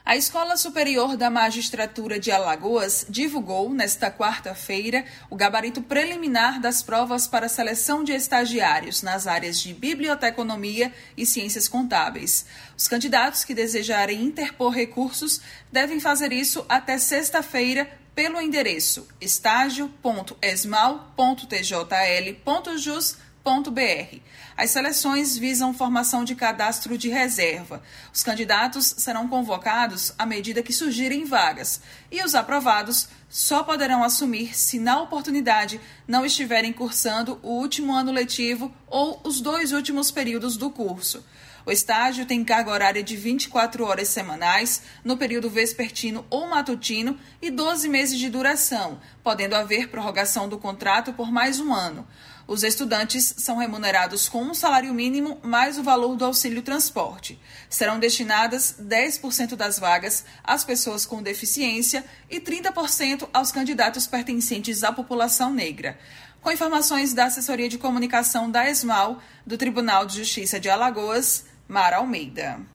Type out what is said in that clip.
A Escola Superior da Magistratura de Alagoas divulgou, nesta quarta-feira, o gabarito preliminar das provas para a seleção de estagiários nas áreas de biblioteconomia e ciências contábeis. Os candidatos que desejarem interpor recursos devem fazer isso até sexta-feira pelo endereço estágio.esmal.tjl.jus.br. As seleções visam formação de cadastro de reserva. Os candidatos serão convocados à medida que surgirem vagas e os aprovados só poderão assumir se na oportunidade não estiverem cursando o último ano letivo ou os 2 últimos períodos do curso. O estágio tem carga horária de 24 horas semanais, no período vespertino ou matutino e 12 meses de duração, podendo haver prorrogação do contrato por mais um ano. Os estudantes são remunerados com um salário mínimo mais o valor do auxílio transporte. Serão destinadas 10% das vagas às pessoas com deficiência e 30% aos candidatos pertencentes à população negra. Com informações da Assessoria de Comunicação da ESMAL, do Tribunal de Justiça de Alagoas, Mara Almeida.